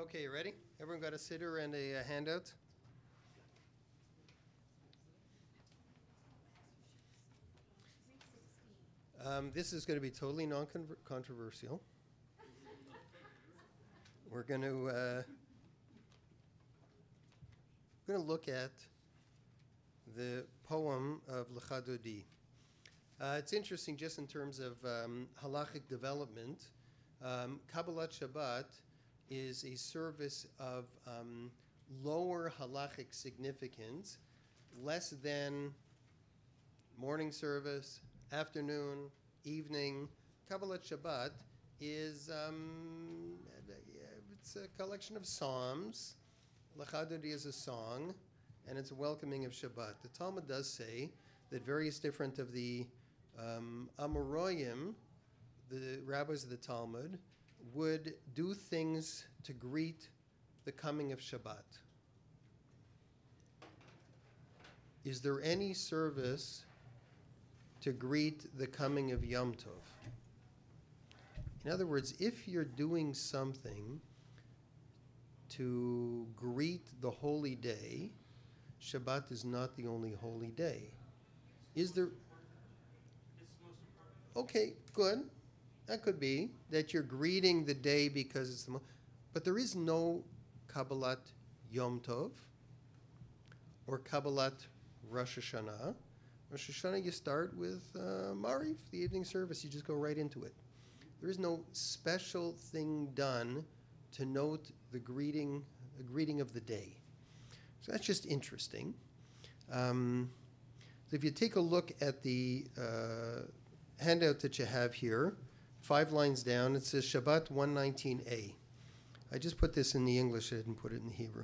Okay, you ready? Everyone got a sitter and a handout? This is going to be totally non-controversial. We're going to look at the poem of Lecha Dodi. It's interesting just in terms of halachic development. Kabbalat Shabbat is a service of lower halachic significance, less than morning service, afternoon, evening. Kabbalat Shabbat is it's a collection of psalms. Lecha Dodi is a song, and it's a welcoming of Shabbat. The Talmud does say that various different of the Amoraim, the rabbis of the Talmud, would do things to greet the coming of Shabbat. Is there any service to greet the coming of Yom Tov? In other words, if you're doing something to greet the holy day, Shabbat is not the only holy day. Is there... Okay, good. That could be that you're greeting the day because it's the but there is no Kabbalat Yom Tov or Kabbalat Rosh Hashanah. Rosh Hashanah you start with Marif, the evening service. You just go right into it. There is no special thing done to note the greeting of the day. So that's just interesting. So if you take a look at the handout that you have here, 5 lines down, it says Shabbat 119a. I just put this in the English, I didn't put it in the Hebrew.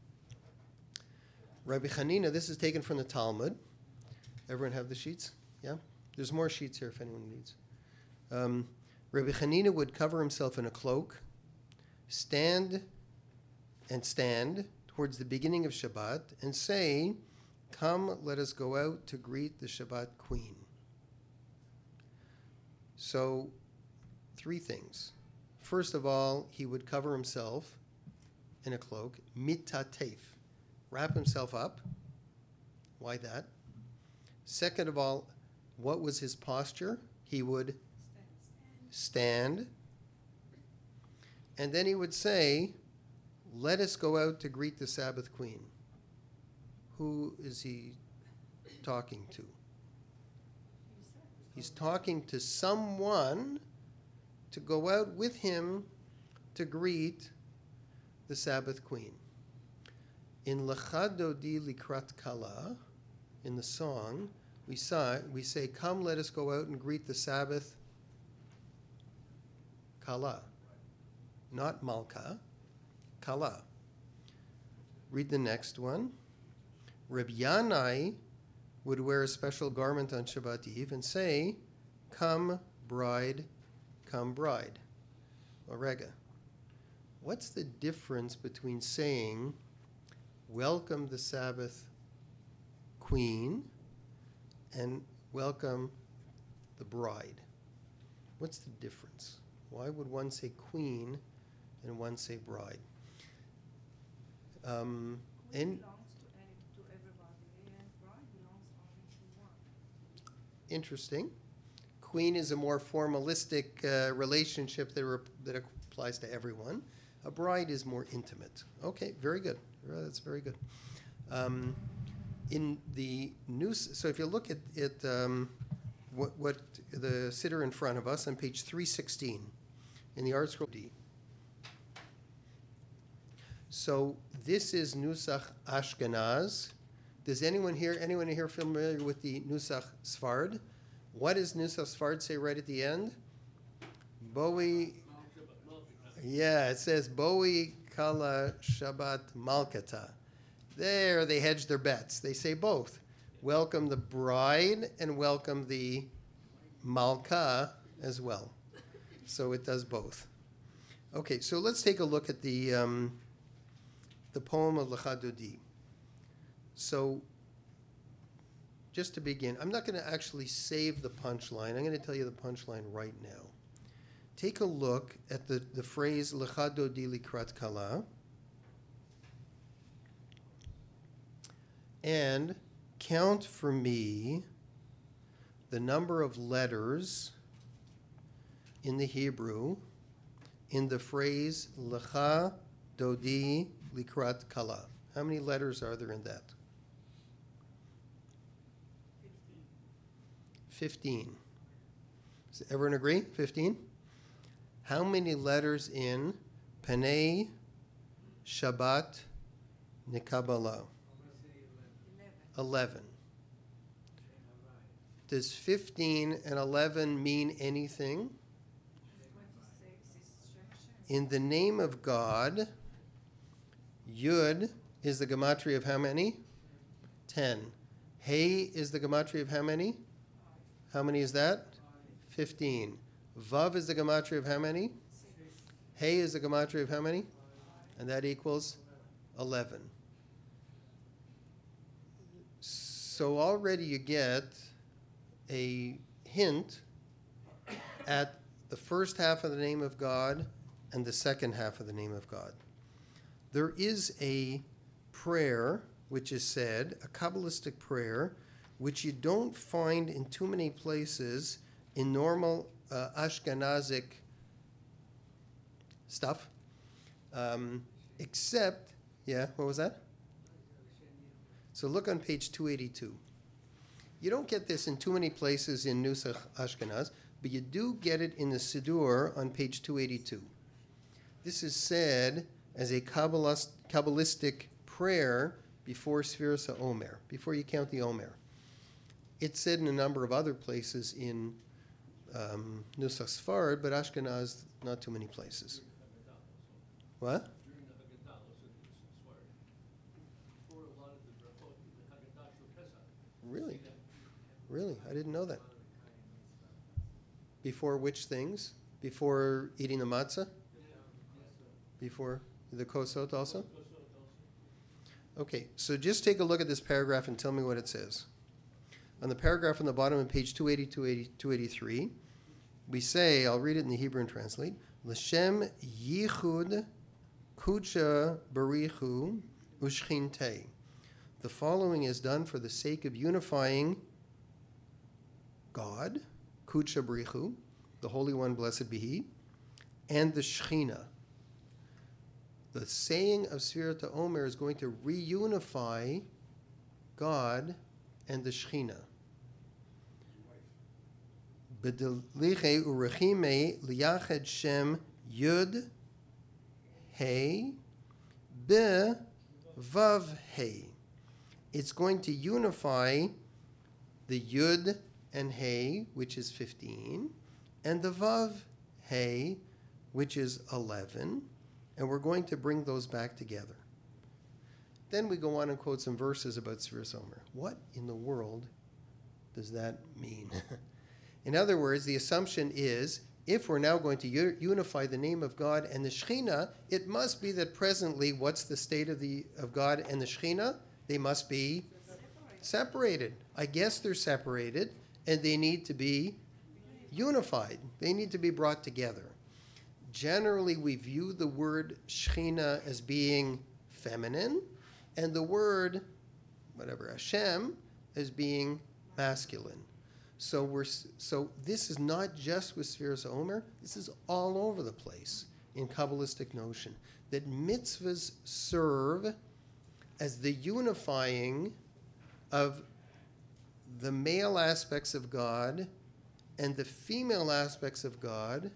Rabbi Chanina, this is taken from the Talmud. Everyone have the sheets? Yeah? There's more sheets here if anyone needs. Rabbi Chanina would cover himself in a cloak, stand towards the beginning of Shabbat and say, "Come, let us go out to greet the Shabbat queen." So, 3 things. First of all, he would cover himself in a cloak, mitatef, wrap himself up. Why that? Second of all, what was his posture? He would stand. And then he would say, "Let us go out to greet the Sabbath queen." Who is he talking to? He's talking to someone to go out with him to greet the Sabbath queen. In Lecha Dodi Likrat Kala, in the song, we say, "Come, let us go out and greet the Sabbath Kala." Not Malka, Kala. Read the next one. Reb Yanai would wear a special garment on Shabbat Eve and say, "Come, bride, come, bride." Orega. What's the difference between saying, "Welcome the Sabbath queen," and "Welcome the bride"? What's the difference? Why would one say queen and one say bride? Queen belongs to everybody, and bride belongs only to one. Interesting. Queen is a more formalistic relationship that applies to everyone. A bride is more intimate. Okay, very good. That's very good. In the so if you look at what the sitter in front of us on page 316 in the Art Scroll D. So this is Nusach Ashkenaz. Does anyone here familiar with the Nusach Sfard? What does Nusach Sfard say right at the end? Boi. Yeah, it says Boi Kala Shabbat Malkata. There they hedge their bets. They say both. Welcome the bride and welcome the Malka as well. So it does both. Okay, so let's take a look at the poem of Lecha Dodi. So, just to begin, I'm not going to actually save the punchline. I'm going to tell you the punchline right now. take a look at the phrase Lecha Dodi Likrat Kala and count for me the number of letters in the Hebrew in the phrase Lecha Dodi Likrat Kala. How many letters are there in that? 15. Does everyone agree? 15? How many letters in Panei Shabbat Nikabala? 11. Does 15 and 11 mean anything? 26 is Shem. In the name of God, Yud is the gematria of how many? 10. Hey is the gematria of how many? How many is that? 15. Vav is the gematria of how many? 6. Hey is the gematria of how many? And that equals 11. So already you get a hint at the first half of the name of God and the second half of the name of God. There is a prayer which is said, a Kabbalistic prayer, which you don't find in too many places in normal Ashkenazic stuff, except, yeah, what was that? So look on page 282. You don't get this in too many places in Nusach Ashkenaz, but you do get it in the Siddur on page 282. This is said as a Kabbalistic prayer before Sfiras HaOmer, before you count the Omer. It's said in a number of other places in Nusach Sfarad, but Ashkenaz, not too many places. What? Really? Really? I didn't know that. Before which things? Before eating the matzah? Before the kosot also? Okay, so just take a look at this paragraph and tell me what it says. On the paragraph on the bottom of page 280, 283, we say, I'll read it in the Hebrew and translate, L'shem yichud kucha barichu ushchinte. The following is done for the sake of unifying God, kucha barichu, the Holy One, blessed be He, and the Shechina. The saying of Sfirat HaOmer is going to reunify God and the Shechina. B'deliche urechime liyached Shem Yud Hey Be Vav Hey. It's going to unify the Yud and Hey, which is 15, and the Vav Hey, which is 11, and we're going to bring those back together. Then we go on and quote some verses about Sfiras HaOmer. What in the world does that mean? In other words, the assumption is, if we're now going to unify the name of God and the Shechina, it must be that presently, what's the state of God and the Shechina? They must be separated. I guess they're separated, and they need to be unified. They need to be brought together. Generally, we view the word Shechina as being feminine, and the word, whatever, Hashem, as being masculine. So this is not just with Sfiras HaOmer, this is all over the place in Kabbalistic notion, that mitzvahs serve as the unifying of the male aspects of God and the female aspects of God,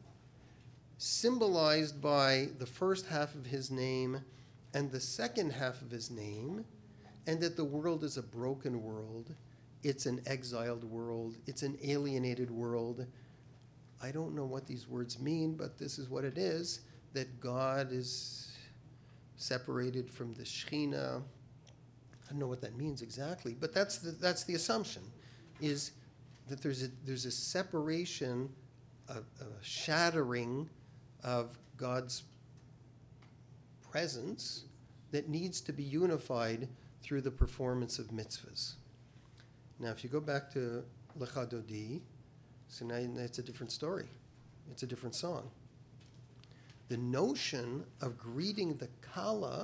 symbolized by the first half of his name and the second half of his name, and that the world is a broken world. It's an exiled world. It's an alienated world. I don't know what these words mean, but this is what it is, that God is separated from the Shechina. I don't know what that means exactly, but that's the assumption, is that there's a separation, a shattering of God's presence that needs to be unified through the performance of mitzvahs. Now, if you go back to Lecha Dodi, so now it's a different story. It's a different song. The notion of greeting the Kala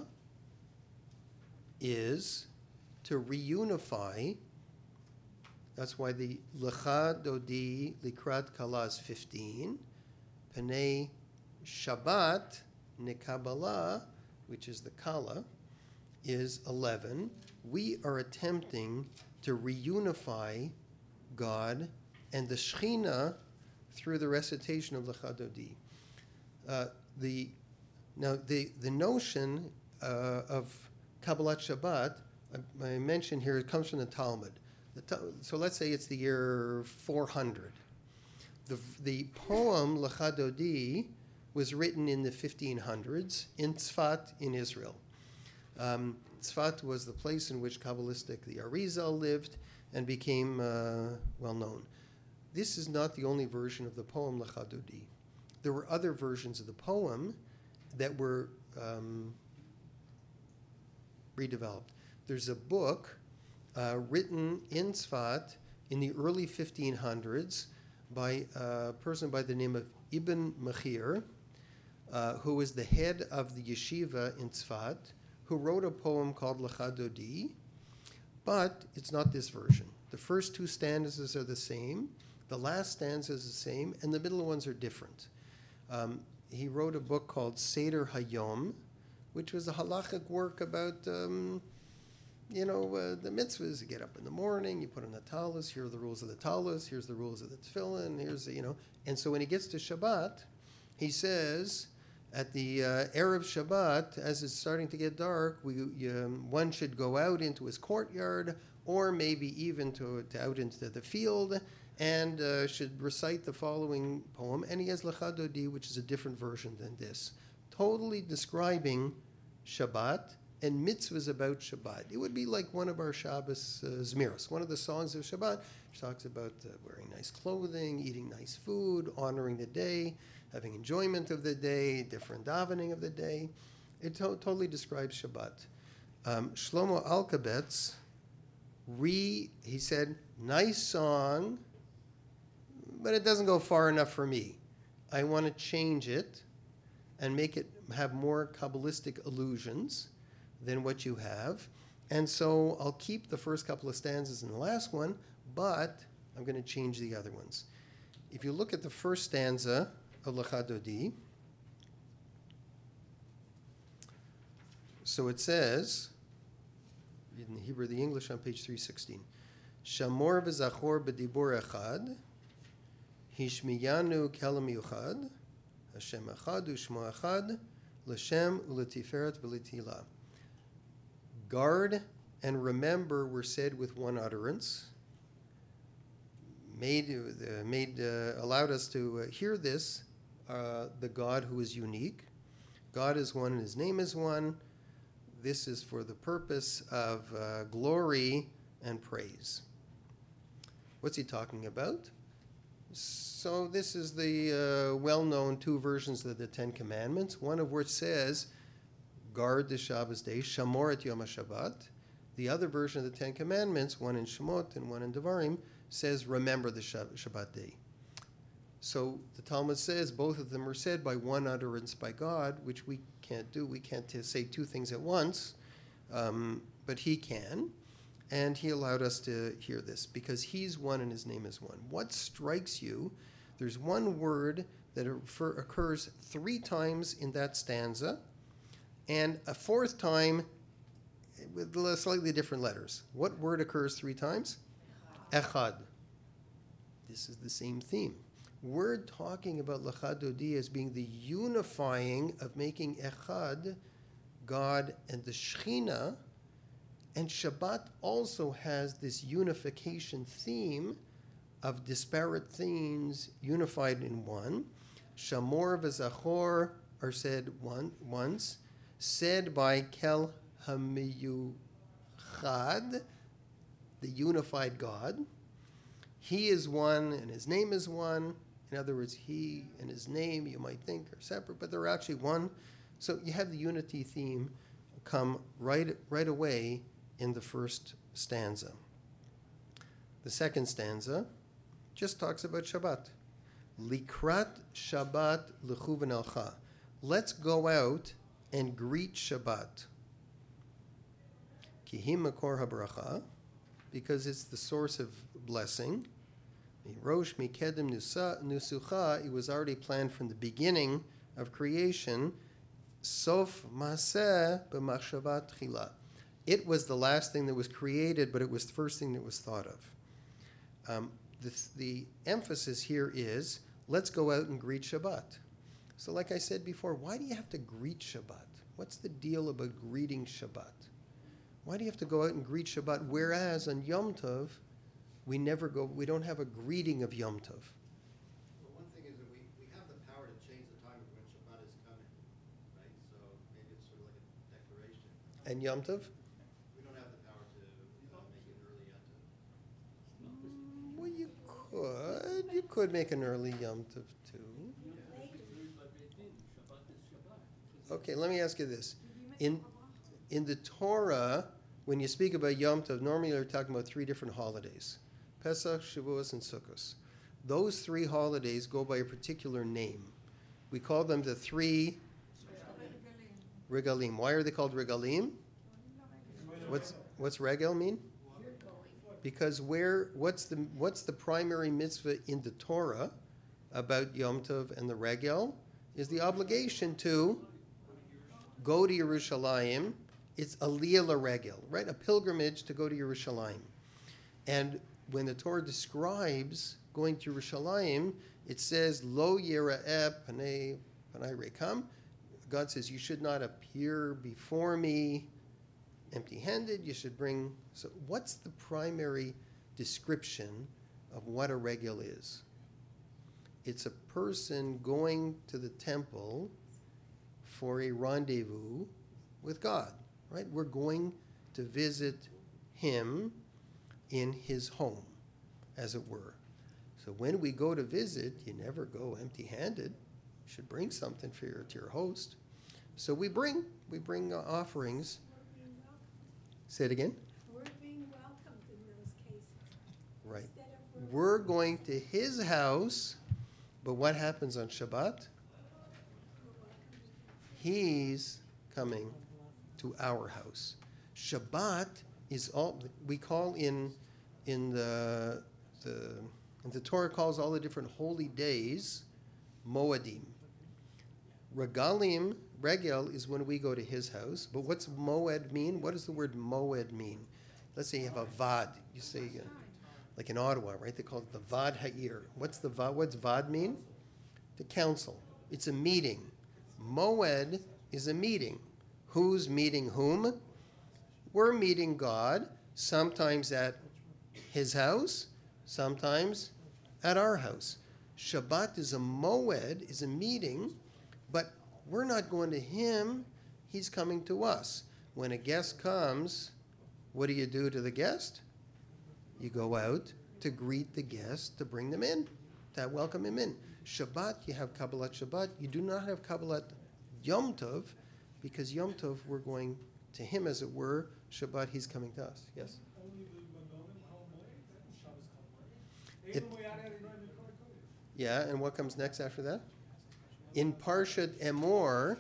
is to reunify. That's why the Lecha Dodi Likrat Kala is 15. Panei Shabbat Nekabala, which is the Kala, is 11. We are attempting to reunify God and the Shechina through the recitation of Lecha Dodi. The notion of Kabbalat Shabbat, I mentioned here, it comes from the Talmud. So let's say it's the year 400. The poem Lecha Dodi was written in the 1500s in Tzfat in Israel. Tzfat was the place in which Kabbalistic the Arizal lived and became well known. This is not the only version of the poem Lecha Dodi. There were other versions of the poem that were redeveloped. There's a book written in Tzfat in the early 1500s by a person by the name of Ibn Machir, who was the head of the yeshiva in Tzfat, who wrote a poem called Lecha Dodi, but it's not this version. The first two stanzas are the same, the last stanza is the same, and the middle ones are different. He wrote a book called Seder Hayom, which was a halachic work about, the mitzvahs. You get up in the morning, you put on the talis, here are the rules of the talis, here's the rules of the tefillin, And so when he gets to Shabbat, he says, at the Erev Shabbat, as it's starting to get dark, one should go out into his courtyard, or maybe even out into the field, and should recite the following poem. And he has Lecha Dodi, which is a different version than this, totally describing Shabbat and mitzvahs about Shabbat. It would be like one of our Shabbos Zmiros, one of the songs of Shabbat, which talks about wearing nice clothing, eating nice food, honoring the day, having enjoyment of the day, different davening of the day. It totally describes Shabbat. Shlomo Alkabetz, he said, nice song, but it doesn't go far enough for me. I want to change it and make it have more Kabbalistic allusions than what you have. And so I'll keep the first couple of stanzas in the last one, but I'm going to change the other ones. If you look at the first stanza of Lecha Dodi, so it says, in the Hebrew, the English on page 316, Shamor v'zachor b'dibur echad, Hishmiyanu kelam yuchad, Hashem echad u'shmo echad, l'shem u'letiferet v'letila. Guard and remember were said with one utterance, allowed us to hear this, the God who is unique. God is one and his name is one. This is for the purpose of glory and praise. What's he talking about? So this is the well-known two versions of the Ten Commandments, one of which says, guard the Shabbos day, Shamor et Yom HaShabbat. The other version of the Ten Commandments, one in Shemot and one in Devarim, says, remember the Shabbat day. So the Talmud says both of them are said by one utterance by God, which we can't do. We can't say two things at once, but he can. And he allowed us to hear this because he's one and his name is one. What strikes you? There's one word that occurs 3 times in that stanza and a 4th time with slightly different letters. What word occurs 3 times? Echad. This is the same theme. We're talking about Lecha Dodi as being the unifying of making Echad, God and the Shechina. And Shabbat also has this unification theme of disparate themes unified in one. Shamor v'zachor are said once, said by Kel HaMiyuchad, the unified God. He is one and his name is one. In other words, he and his name you might think are separate, but they're actually one. So you have the unity theme come right away in the first stanza. The second stanza just talks about Shabbat. Likrat Shabbat lechuven alcha. let's go out and greet Shabbat. Ki hi makor habracha, because it's the source of blessing. Rosh mikedem nusucha, it was already planned from the beginning of creation. Sof maseh b'machshavat tchila. It was the last thing that was created, but it was the first thing that was thought of. The emphasis here is, let's go out and greet Shabbat. So like I said before, why do you have to greet Shabbat? What's the deal about greeting Shabbat? Why do you have to go out and greet Shabbat, whereas on Yom Tov, we don't have a greeting of Yom Tov? Well, one thing is that we have the power to change the time of when Shabbat is coming, right? So maybe it's sort of like a declaration. And Yom Tov? We don't have the power to make it early Yom Tov. Well, you could make an early Yom Tov too. Okay, let me ask you this. In the Torah, when you speak about Yom Tov, normally you're talking about 3 different holidays: Pesach, Shavuos, and Sukkos. Those 3 holidays go by a particular name. We call them the 3 regalim. Why are they called regalim? What's regel mean? Because what's the primary mitzvah in the Torah about Yom Tov and the regel is the obligation to go to Yerushalayim. It's aliyah l'regel, right? A pilgrimage to go to Yerushalayim. And when the Torah describes going to Yerushalayim, it says, Lo yira'eh panei rekam. God says, you should not appear before me empty-handed. You should bring... So what's the primary description of what a regel is? It's a person going to the temple for a rendezvous with God. Right? We're going to visit him in his home, as it were. So when we go to visit, you never go empty-handed. You should bring something to your host. So we bring offerings. Say it again. We're being welcomed in those cases. Right. Instead of We're going to his house, but what happens on Shabbat? He's coming to our house. Shabbat is all we call in the Torah calls all the different holy days Moadim. Regalim, regel is when we go to his house. But what's Moed mean? What does the word Moed mean? Let's say you have a Vad. You say like in Ottawa, right? They call it the Vad Ha'ir. What's Vad mean? The council. It's a meeting. Moed is a meeting. Who's meeting whom? We're meeting God, sometimes at his house, sometimes at our house. Shabbat is a moed, is a meeting, but we're not going to him, he's coming to us. When a guest comes, what do you do to the guest? You go out to greet the guest, to bring them in, to welcome him in. Shabbat, you have Kabbalat Shabbat. You do not have Kabbalat Yom Tov, because Yom Tov, we're going to him, as it were. Shabbat, he's coming to us. Yes? Yeah, and what comes next after that? In Parshat Emor,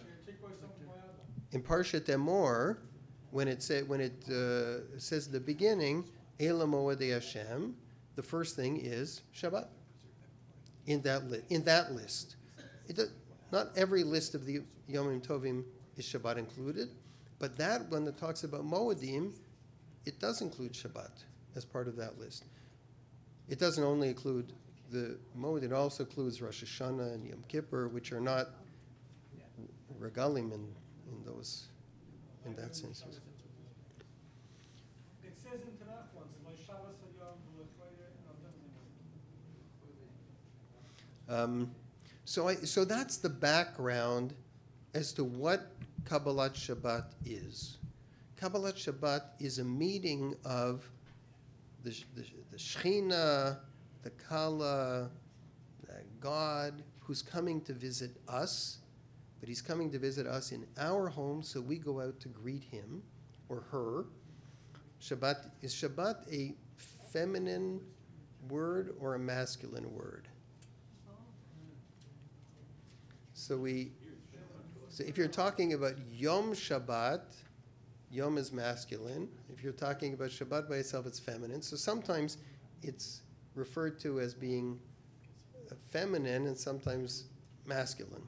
when it says at the beginning, Eila Moedei Hashem, the first thing is Shabbat. In that list, not every list of the Yomim Tovim is Shabbat included, but that one that talks about Moedim, it does include Shabbat as part of that list. It doesn't only include the Moed, it also includes Rosh Hashanah and Yom Kippur, which are not regalim in that sense. It says in Tanakh once, "My Shabbos hayom v'lefrayde." So that's the background as to what Kabbalat Shabbat is. Kabbalat Shabbat is a meeting of the Shechina, the Kala, God, who's coming to visit us, but he's coming to visit us in our home, so we go out to greet him or her. Is Shabbat a feminine word or a masculine word? So So if you're talking about Yom Shabbat, Yom is masculine. If you're talking about Shabbat by itself, it's feminine. So sometimes it's referred to as being feminine and sometimes masculine.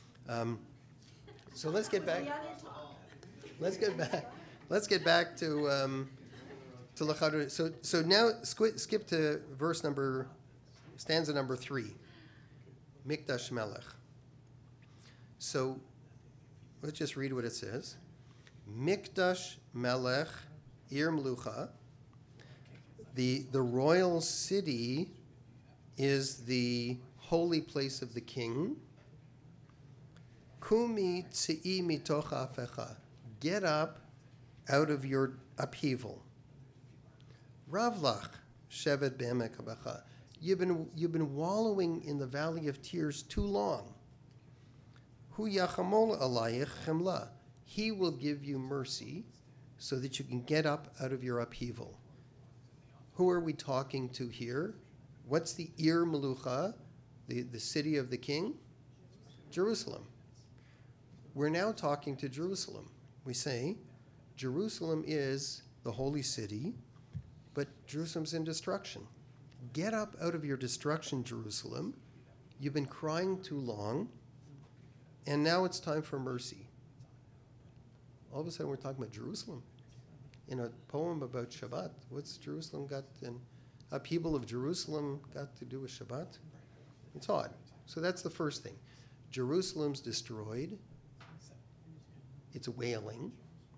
So let's get back. Let's get back. Let's get back to Lachad. So now skip to stanza number 3. Mikdash Melech. So let's just read what it says. Mikdash Melech Ir Mlucha. The royal city is the holy place of the king. Kumi tzei mitoch afecha. Get up out of your upheaval. Ravlach shevet be'emek habacha. You've been wallowing in the valley of tears too long. Hu yachamol alayich chemla. He will give you mercy so that you can get up out of your upheaval. Who are we talking to here? What's the Ir Melucha, the city of the king? Jerusalem. We're now talking to Jerusalem. We say, Jerusalem is the holy city, but Jerusalem's in destruction. Get up out of your destruction, Jerusalem. You've been crying too long, and now it's time for mercy. All of a sudden, we're talking about Jerusalem. In a poem about Shabbat, what's Jerusalem got, and upheaval of Jerusalem got to do with Shabbat? It's odd. So that's the first thing. Jerusalem's destroyed. It's wailing.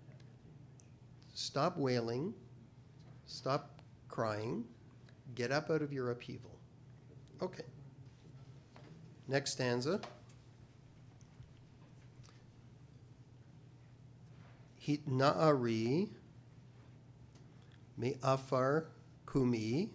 Stop wailing. Stop crying. Get up out of your upheaval. Okay. Next stanza. Hit na'ari me'afar kumi.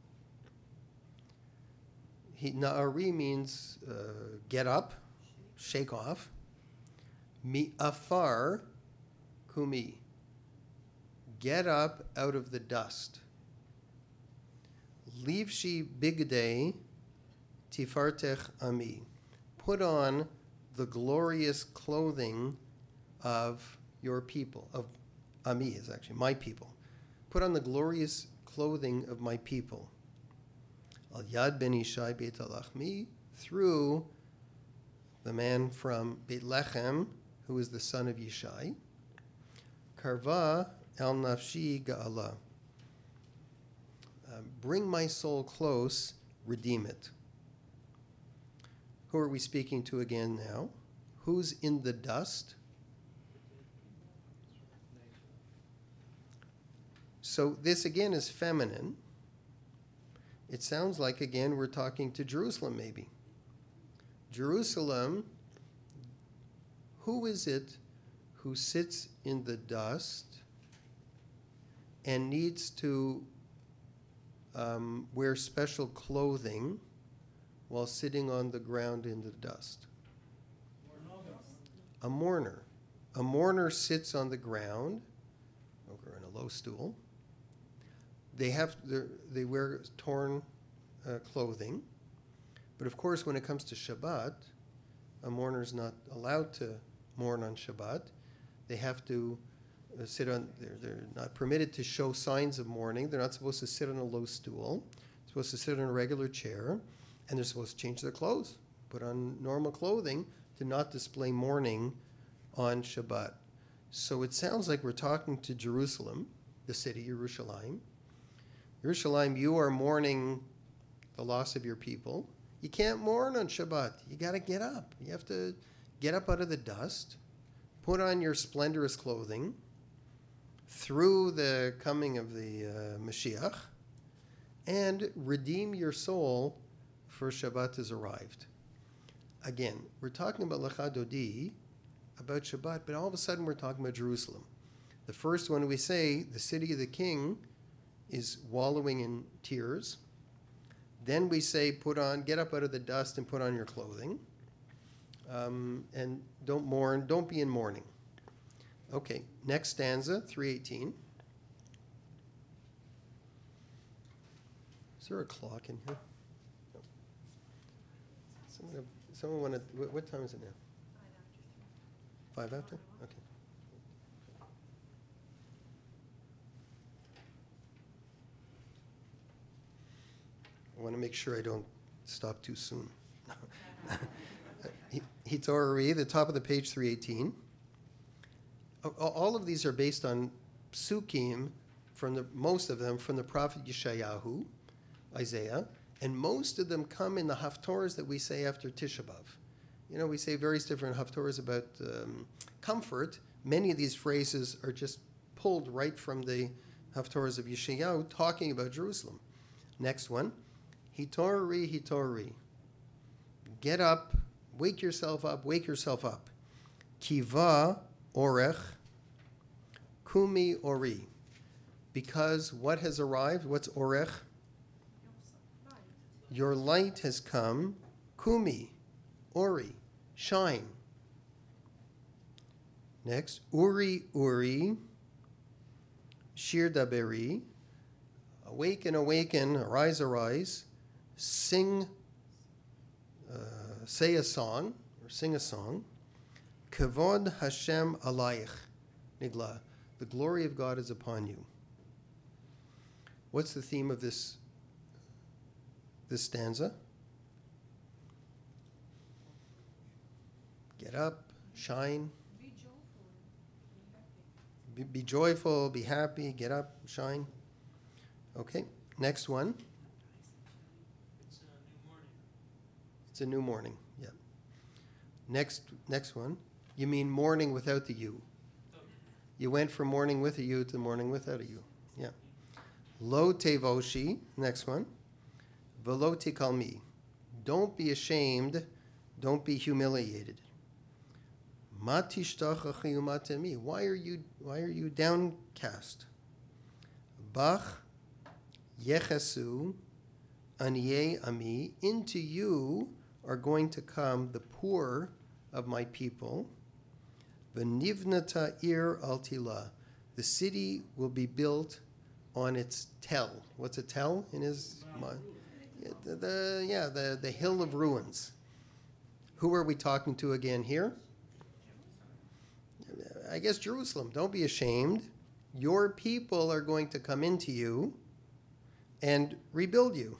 Hit na'ari means get up, shake off. Me'afar kumi. Get up out of the dust. Livshi bigdei tifartech ami. Put on the glorious clothing of your people. Of ami is actually my people. Put on the glorious clothing of my people. Al Yad ben Ishai Beit Alachmi, through the man from Beit Lechem, who is the son of Yishai. Karva el nafshi ga'ala. Bring my soul close, redeem it. Who are we speaking to again now? Who's in the dust? So this again is feminine. It sounds like, again, we're talking to Jerusalem maybe. Jerusalem, who is it who sits in the dust and needs to wear special clothing while sitting on the ground in the dust? A mourner. A mourner sits on the ground, or in a low stool. They wear torn clothing, but of course, when it comes to Shabbat, a mourner's not allowed to mourn on Shabbat. They have to sit on. They're not permitted to show signs of mourning. They're not supposed to sit on a low stool. They're supposed to sit on a regular chair, and they're supposed to change their clothes, put on normal clothing to not display mourning on Shabbat. So it sounds like we're talking to Jerusalem, the city, Yerushalayim. Yerushalayim, you are mourning the loss of your people. You can't mourn on Shabbat. You got to get up. You have to get up out of the dust, put on your splendorous clothing through the coming of the Mashiach, and redeem your soul, for Shabbat has arrived. Again, we're talking about Lecha Dodi, about Shabbat, but all of a sudden we're talking about Jerusalem. The first one we say, the city of the king is wallowing in tears. Then we say, get up out of the dust and put on your clothing. And don't mourn, don't be in mourning. Okay, next stanza, 318. Is there a clock in here? No. Someone want to, what time is it now? 5 after? Okay. I want to make sure I don't stop too soon. Hitorari, the top of the page, 318. All of these are based on psukim, most of them from the prophet Yeshayahu, Isaiah, and most of them come in the haftorahs that we say after Tisha B'Av. You know, we say various different haftorahs about comfort. Many of these phrases are just pulled right from the haftorahs of Yeshayahu, talking about Jerusalem. Next one, Hitorari, Hitorari. Get up, wake yourself up, wake yourself up. Kiva orech, kumi ori. Because what has arrived? What's orech? Your light has come. Kumi, ori, shine. Next, uri, uri, shir daberi. Awaken, awaken, arise, arise. Sing, say a song, or sing a song. Kavod Hashem alayich, nigla. The glory of God is upon you. What's the theme of this stanza? Get up, shine. Be joyful, be happy. Be joyful, be happy, get up, shine. Okay, next one. It's a new morning, yeah. Next one. You mean morning without the U. You went from morning with a U to morning without a U. Yeah. Lo tevoshi, next one. Velo tikalmi. Don't be ashamed, don't be humiliated. Matishtach matemi. Why are you downcast? Bach yechesu aniye ami. Into you are going to come the poor of my people. V'nivnata ir altila. The city will be built on its tell. What's a tell in his mind? The hill of ruins. Who are we talking to again here? I guess Jerusalem. Don't be ashamed. Your people are going to come into you and rebuild you.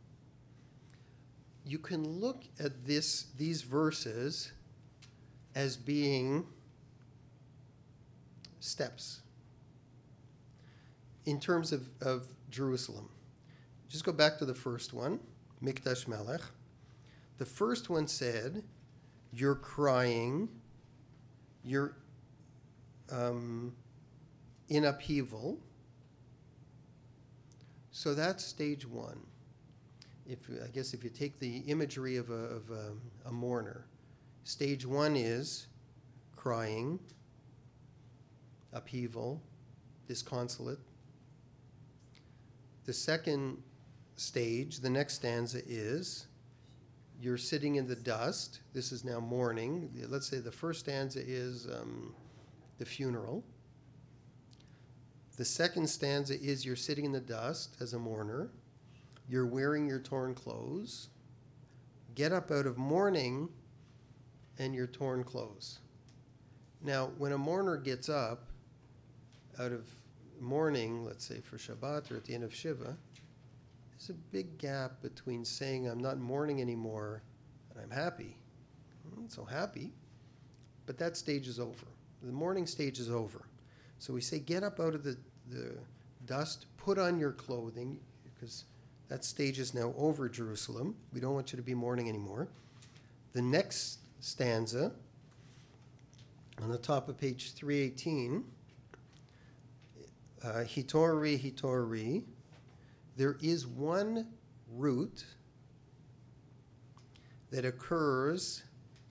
You can look at these verses as being steps in terms of Jerusalem. Just go back to the first one, Mikdash Melech. The first one said, you're crying, you're in upheaval. So that's stage one. I guess if you take the imagery of a mourner, stage one is crying, upheaval, disconsolate. The second stage, the next stanza is, you're sitting in the dust. This is now mourning. Let's say the first stanza is the funeral. The second stanza is you're sitting in the dust as a mourner. You're wearing your torn clothes. Get up out of mourning and your torn clothes. Now, when a mourner gets up out of mourning, let's say for Shabbat or at the end of Shiva, there's a big gap between saying I'm not mourning anymore and I'm happy. I'm not so happy, but that stage is over. The mourning stage is over. So we say get up out of the dust, put on your clothing, because that stage is now over Jerusalem. We don't want you to be mourning anymore. The next stanza, on the top of page 318, Hitorari, Hitorari, there is one root that occurs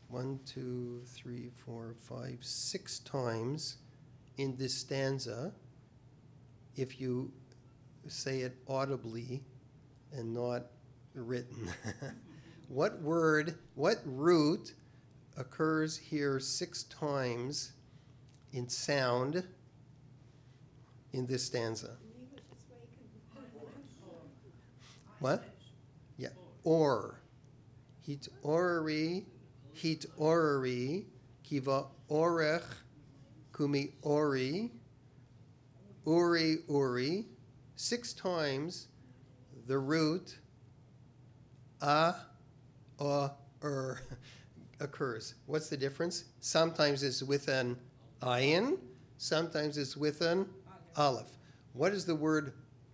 6 times in this stanza if you say it audibly and not written. What root occurs here 6 times in sound in this stanza? What? Yeah. Or. Hit orari, Kiva orech kumi ori. Uri, uri. 6 times the root occurs. What's the difference? Sometimes it's with an ayin, sometimes it's with an aleph. What does the word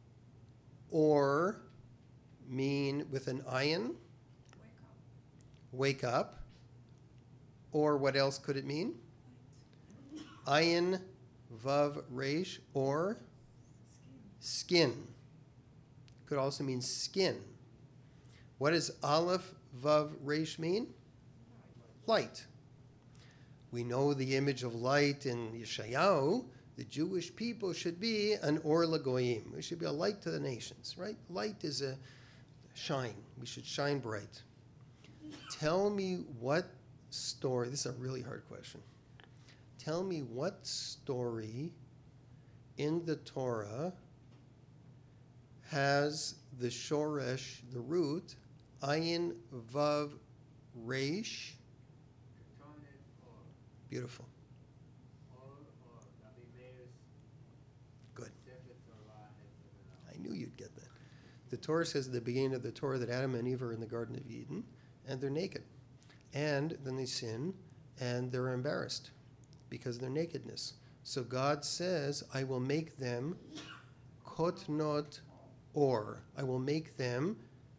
or mean with an ayin? Wake up. Wake up. Or what else could it mean? Ayin, vav, resh, or skin. Could also mean skin. What does aleph, vav, resh mean? Light. We know the image of light in Yeshayahu. The Jewish people should be an or lagoyim. We should be a light to the nations, right? Light is a shine. We should shine bright. Tell me what story, this is a really hard question. Tell me what story in the Torah has the shoresh, the root, ayin, vav, resh. Beautiful. Good. I knew you'd get that. The Torah says at the beginning of the Torah that Adam and Eve are in the Garden of Eden, and they're naked. And then they sin, and they're embarrassed because of their nakedness. So God says, I will make them kotnot or. I will make them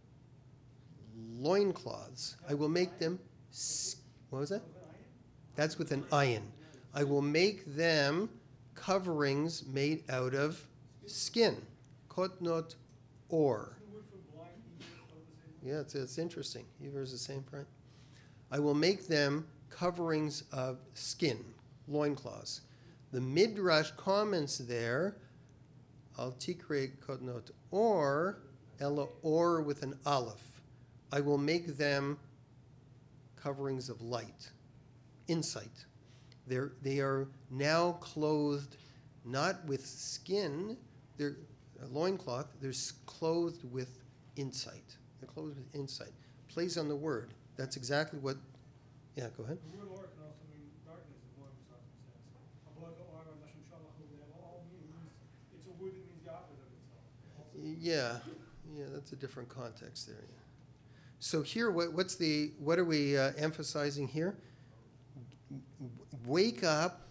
loincloths. I will make them, what was that? That's with an ayin. I will make them coverings made out of skin. Kotnot or. The word for blind, Hebrew, Yeah, it's interesting. Hebrew is the same, right? I will make them coverings of skin, loincloths. The Midrash comments there, al tikre kotnot or, ella or with an aleph. I will make them coverings of light, insight. They are now clothed not with skin, they're a loincloth, they're clothed with insight. They're clothed with insight. Plays on the word. That's exactly what, yeah, go ahead. The word or can also mean darkness, as William Sutton says. Avoid the or, Lashon Shalach, they have all meanings. It's a word that means the opposite of itself. Yeah, that's a different context there. Yeah. So here, what are we emphasizing here? Wake up,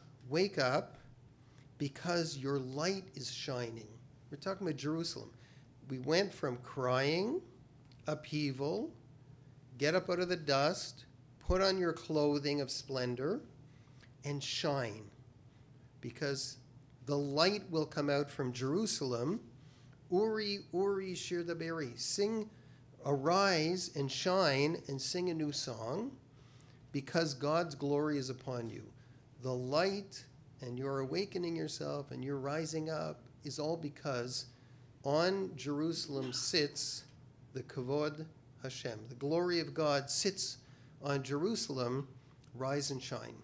because your light is shining. We're talking about Jerusalem. We went from crying, upheaval, get up out of the dust, put on your clothing of splendor, and shine. Because the light will come out from Jerusalem. Uri, Uri, Shir Daberi. Sing, arise and shine and sing a new song, because God's glory is upon you. The light and you're awakening yourself and you're rising up is all because on Jerusalem sits the Kavod Hashem. The glory of God sits on Jerusalem. Rise and shine.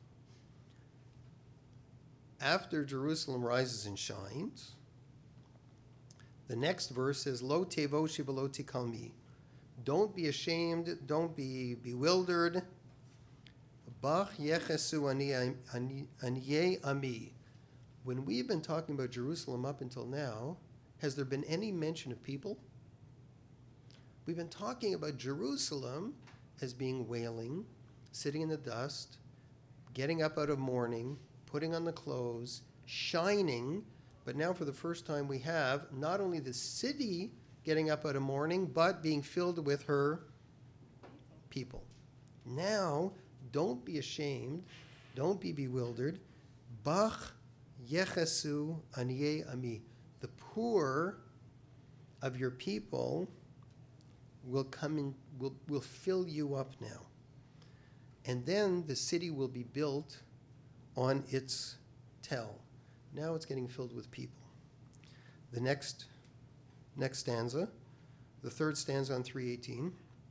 After Jerusalem rises and shines, the next verse is Lo tevo shivelo tikalmi. Don't be ashamed. Don't be bewildered. Bach yechesu aniye ami. When we've been talking about Jerusalem up until now, has there been any mention of people? We've been talking about Jerusalem as being wailing, sitting in the dust, getting up out of mourning, putting on the clothes, shining. But now for the first time we have not only the city getting up out of mourning, but being filled with her people. Now, don't be ashamed. Don't be bewildered. Bach yechesu aniye ami. The poor of your people will come in, will fill you up now. And then the city will be built on its tell. Now it's getting filled with people. The next stanza, the third stanza on 318.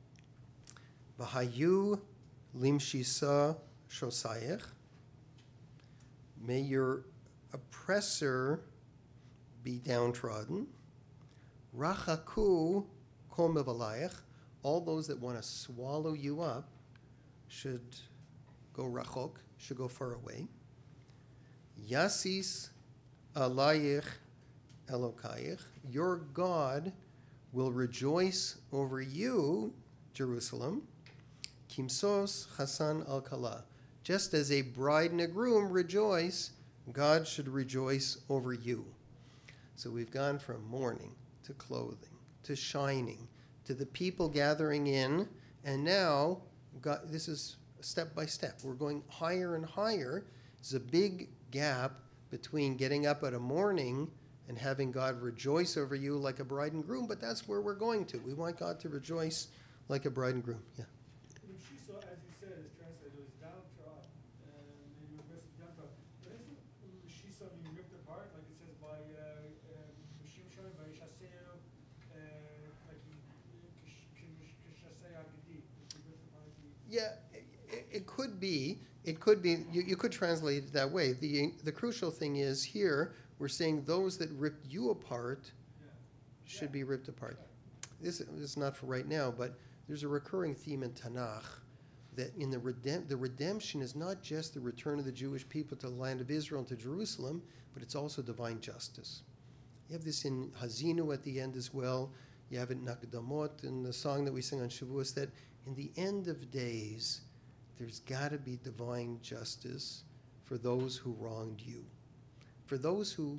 V'hayu limshisa shosayech. May your oppressor be downtrodden. Rachaku kol mevalayech. All those that want to swallow you up should go rachok, should go far away. Yasis alayich Elokayich, your God will rejoice over you, Jerusalem, Kimsos Hasan al-Kala. Just as a bride and a groom rejoice, God should rejoice over you. So we've gone from mourning to clothing to shining to the people gathering in, and now God, this is step by step. We're going higher and higher. There's a big gap between getting up at a morning and having God rejoice over you like a bride and groom, but that's where we're going to. We want God to rejoice like a bride and groom. Yeah. Shiso, as you said, is translated as downtrodden, maybe reversed downtrodden. But isn't Shiso being ripped apart, like it says by Shimshon, by Shaseo, like Kishasei Agdi, ripped apart? Yeah, it could be. It could be. You could translate it that way. The crucial thing is here we're saying those that ripped you apart should be ripped apart. This is not for right now, but there's a recurring theme in Tanakh that in the redemption is not just the return of the Jewish people to the land of Israel and to Jerusalem, but it's also divine justice. You have this in Hazinu at the end as well. You have it in Nakdamot, in the song that we sing on Shavuos, that in the end of days, there's got to be divine justice for those who wronged you. For those who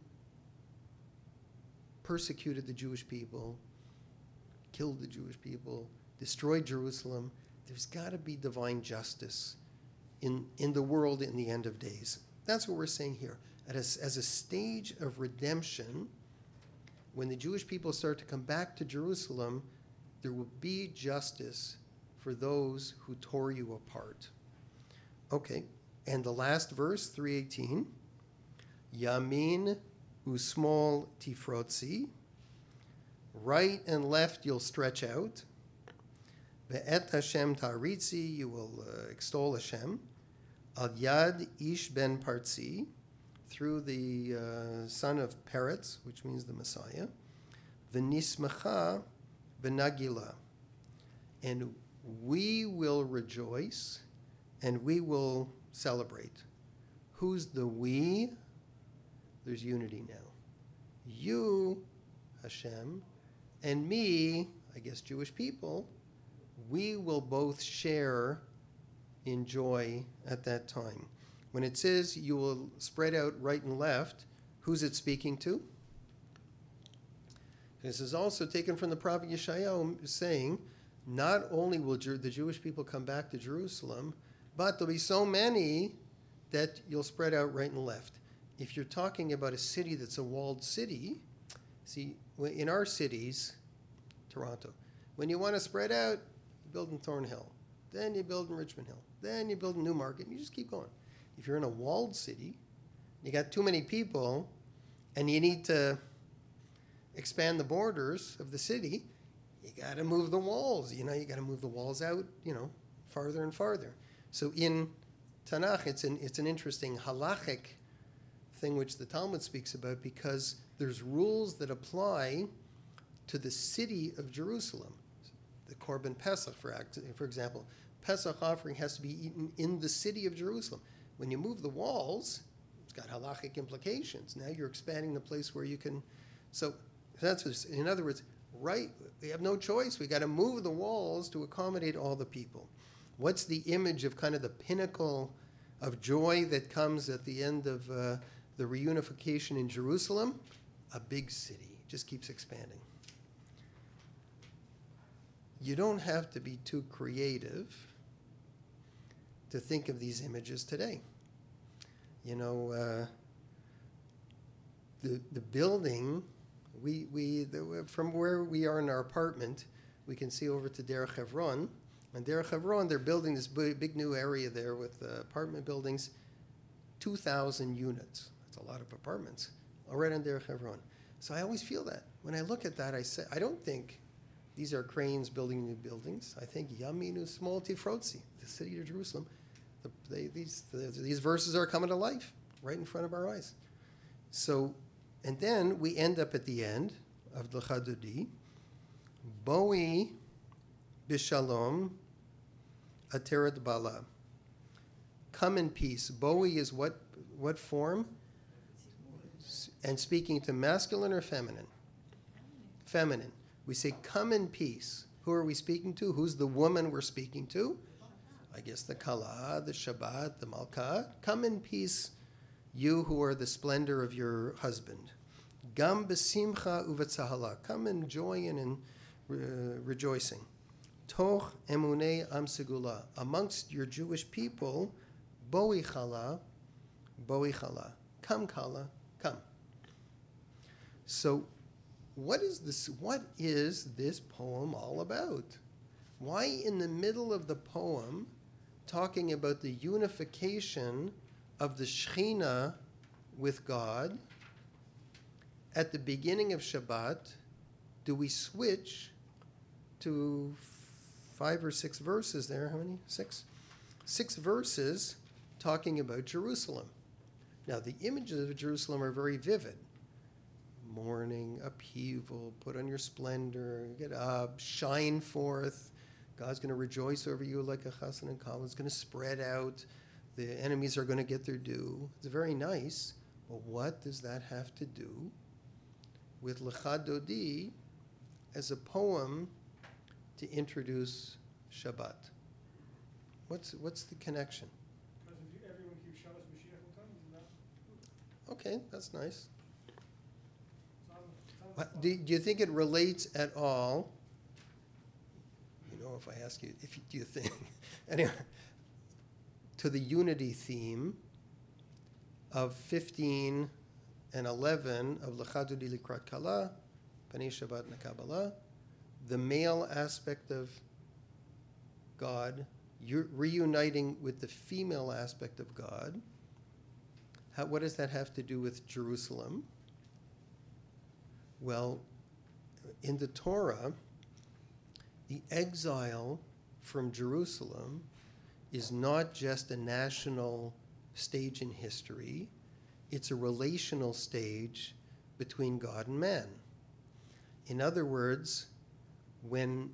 persecuted the Jewish people, killed the Jewish people, destroyed Jerusalem, there's got to be divine justice in the world in the end of days. That's what we're saying here. As a stage of redemption, when the Jewish people start to come back to Jerusalem, there will be justice for those who tore you apart. Okay, and the last verse, 3:18, Yamin usmol tifrotzi, right and left you'll stretch out. Ve'et Hashem taritzi, you will extol Hashem. Al yad ish ben partzi, through the son of Peretz, which means the Messiah. V'nismecha v'nagila, and we will rejoice and we will celebrate. Who's the we? There's unity now. You, Hashem, and me, I guess Jewish people, we will both share in joy at that time. When it says you will spread out right and left, who's it speaking to? This is also taken from the prophet Yeshayahu saying, not only will the Jewish people come back to Jerusalem, but there'll be so many that you'll spread out right and left. If you're talking about a city that's a walled city, see, in our cities, Toronto, when you want to spread out, you build in Thornhill, then you build in Richmond Hill, then you build in Newmarket, and you just keep going. If you're in a walled city, you got too many people, and you need to expand the borders of the city, you got to move the walls. You got to move the walls out, farther and farther. So in Tanakh, it's an interesting halachic thing which the Talmud speaks about, because there's rules that apply to the city of Jerusalem. The Korban Pesach, for example, Pesach offering has to be eaten in the city of Jerusalem. When you move the walls, it's got halachic implications. Now you're expanding the place where you can. So that's in other words, right? We have no choice. We got to move the walls to accommodate all the people. What's the image of kind of the pinnacle of joy that comes at the end of the reunification in Jerusalem? A big city. It just keeps expanding. You don't have to be too creative to think of these images today. The building, from where we are in our apartment, we can see over to Derech Hebron. And Derech Hebron, they're building this big new area there with apartment buildings, 2,000 units. That's a lot of apartments, all right on Derech Hebron. So I always feel that. When I look at that, I don't think these are cranes building new buildings. I think Yaminu Small Tifrotzi, the city of Jerusalem. These verses are coming to life right in front of our eyes. So, and then we end up at the end of the Chadudi, Boi Bishalom Ateret Bala. Come in peace. Bowie is what form? And speaking to masculine or feminine? Feminine. We say, come in peace. Who are we speaking to? Who's the woman we're speaking to? I guess the Kala, the Shabbat, the Malka. Come in peace, you who are the splendor of your husband. Gam besimcha uvetzahala. Come in joy and in rejoicing. Toch emunei am segula. Amongst your Jewish people, boi chala. Come, Kala, come. So, what is this poem all about? Why in the middle of the poem, talking about the unification of the Shekhinah with God, at the beginning of Shabbat, do we switch to 5 or 6 verses there? How many? 6? 6 verses talking about Jerusalem. Now, the images of Jerusalem are very vivid. Mourning, upheaval, put on your splendor, get up, shine forth. God's going to rejoice over you like a chassan and kala. It's going to spread out. The enemies are going to get their due. It's very nice, but what does that have to do with Lecha Dodi as a poem to introduce Shabbat? What's the connection? Because if everyone keeps Shabbos, Mashiach will come, isn't that? Okay, that's nice. Sounds fun. Do you think it relates at all? You know, if I ask you, do you think, anyway, to the unity theme of 15 and 11 of Lecha Dodi Likrat Kala, Panei Shabbat Nakabala, the male aspect of God, you're reuniting with the female aspect of God. What does that have to do with Jerusalem? Well, in the Torah, the exile from Jerusalem is not just a national stage in history, it's a relational stage between God and man. In other words, when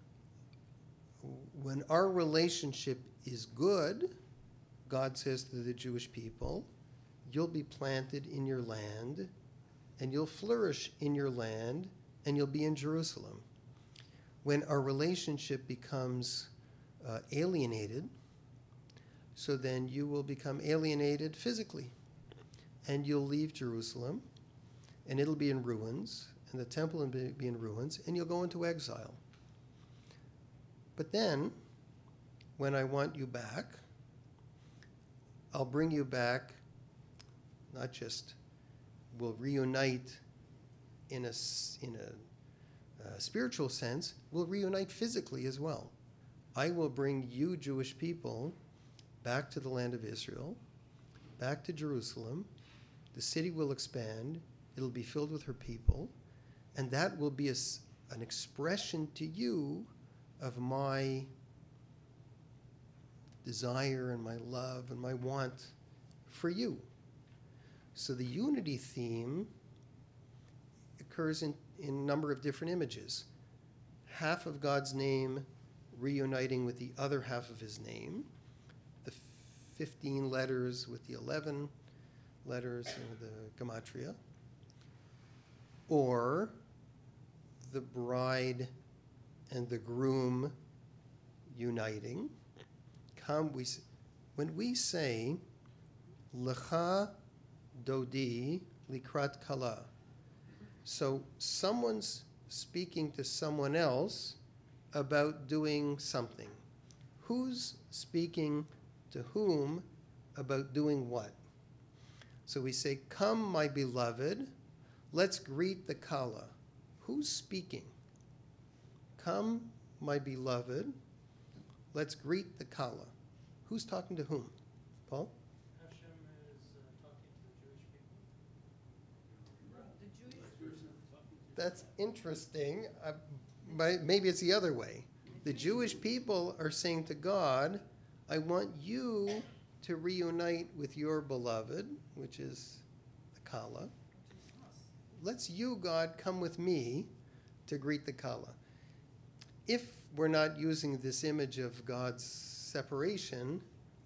our relationship is good, God says to the Jewish people, you'll be planted in your land, and you'll flourish in your land, and you'll be in Jerusalem. When our relationship becomes alienated, so then you will become alienated physically, and you'll leave Jerusalem, and it'll be in ruins, and the temple will be in ruins, and you'll go into exile. But then, when I want you back, I'll bring you back, not just we'll reunite in a spiritual sense, we'll reunite physically as well. I will bring you, Jewish people, back to the land of Israel, back to Jerusalem. The city will expand. It'll be filled with her people. And that will be an expression to you of my desire and my love and my want for you. So the unity theme occurs in a number of different images. Half of God's name reuniting with the other half of his name, the 15 letters with the 11 letters of the Gematria, or the bride and the groom uniting. When we say Lecha Dodi Likrat Kala, so someone's speaking to someone else about doing something. Who's speaking to whom about doing what? So we say, come, my beloved, let's greet the Kala. Who's speaking? Come, my beloved, let's greet the Kala. Who's talking to whom? Paul? Hashem is talking to the Jewish people. That's interesting. Maybe it's the other way. The Jewish people are saying to God, I want you to reunite with your beloved, which is the Kala. Let's you, God, come with me to greet the Kala. If we're not using this image of God's separation,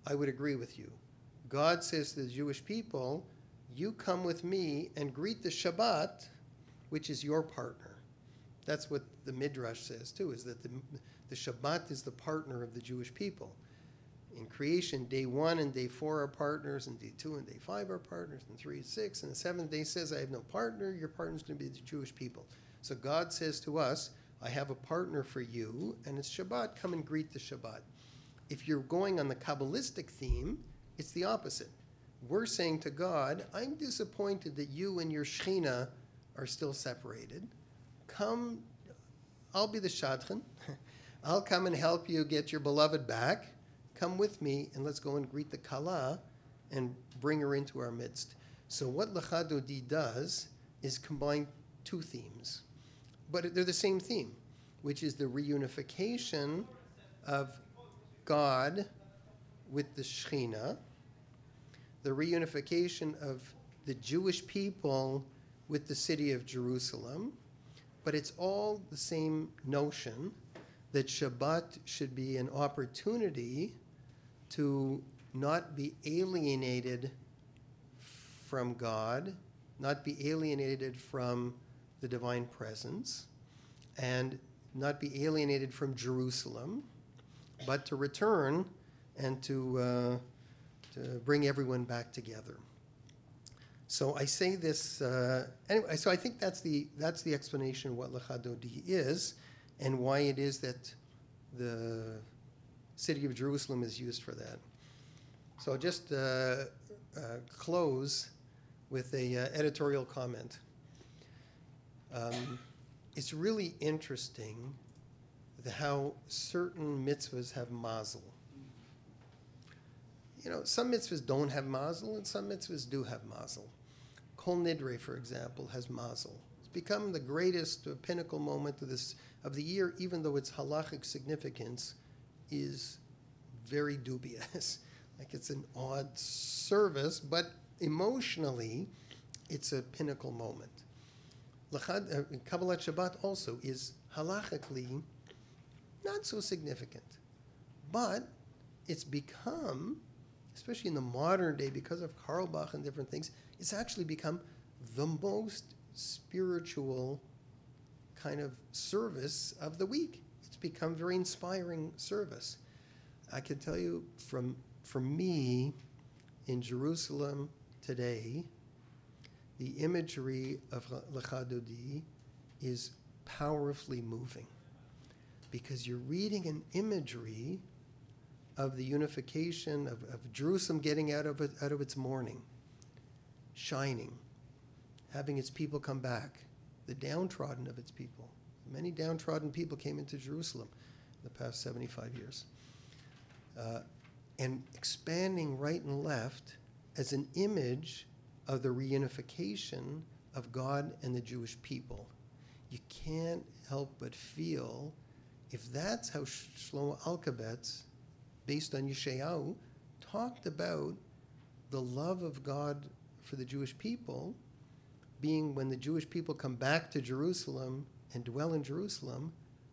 I would agree with you. God says to the Jewish people, you come with me and greet the Shabbat, which is your partner. That's what the Midrash says too, is that the Shabbat is the partner of the Jewish people. In creation, day 1 and day 4 are partners, and day 2 and day 5 are partners, and 3 and 6, and the 7th day says, I have no partner, your partner's going to be the Jewish people. So God says to us, I have a partner for you, and it's Shabbat, come and greet the Shabbat. If you're going on the Kabbalistic theme, it's the opposite. We're saying to God, I'm disappointed that you and your Shekhinah are still separated. Come, I'll be the Shadchan. I'll come and help you get your beloved back. Come with me and let's go and greet the Kala and bring her into our midst. So what Lecha Dodi does is combine two themes, but they're the same theme, which is the reunification of God with the Shekhinah, the reunification of the Jewish people with the city of Jerusalem, but it's all the same notion that Shabbat should be an opportunity to not be alienated from God, not be alienated from the divine presence, and not be alienated from Jerusalem, but to return and to bring everyone back together. So I say this anyway. So I think that's the explanation of what Lecha Dodi is, and why it is that the city of Jerusalem is used for that. So I'll just close with a editorial comment. It's really interesting how certain mitzvahs have mazel. You know, some mitzvahs don't have mazel, and some mitzvahs do have mazel. Kol Nidre, for example, has mazel. It's become the greatest pinnacle moment of the year, even though its halachic significance is very dubious. Like, it's an odd service, but emotionally, it's a pinnacle moment. Kabbalat Shabbat also is halachically not so significant, but it's become, especially in the modern day, because of Carlebach and different things, it's actually become the most spiritual kind of service of the week. It's become very inspiring service. I can tell you from me in Jerusalem today, the imagery of Lecha Dodi is powerfully moving, because you're reading an imagery of the unification of Jerusalem getting out of its mourning, shining, having its people come back, the downtrodden of its people. Many downtrodden people came into Jerusalem in the past 75 years. And expanding right and left as an image of the reunification of God and the Jewish people. You can't help but feel, if that's how Shlomo Alkabetz, based on Yeshayahu, talked about the love of God for the Jewish people, being when the Jewish people come back to Jerusalem and dwell in Jerusalem,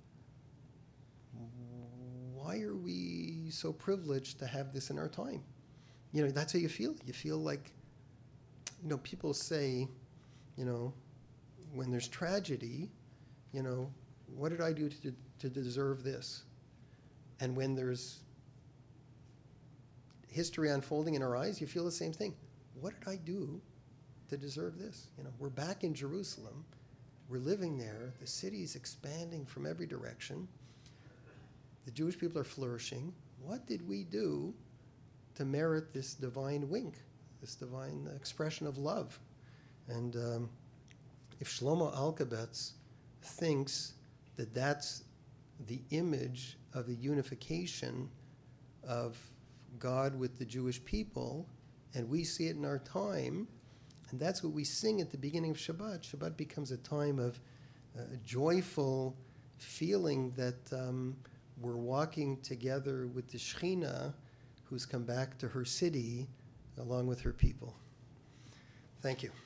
why are we so privileged to have this in our time? You know, that's how you feel. You feel like, you know, people say, you know, when there's tragedy, you know, what did I do to deserve this? And when there's history unfolding in our eyes, you feel the same thing. What did I do to deserve this? You know, we're back in Jerusalem. We're living there. The city's expanding from every direction. The Jewish people are flourishing. What did we do to merit this divine wink, this divine expression of love? And if Shlomo Alkabetz thinks that that's the image of the unification of God with the Jewish people, and we see it in our time, and that's what we sing at the beginning of Shabbat. Shabbat becomes a time of joyful feeling that we're walking together with the Shekhinah who's come back to her city along with her people. Thank you.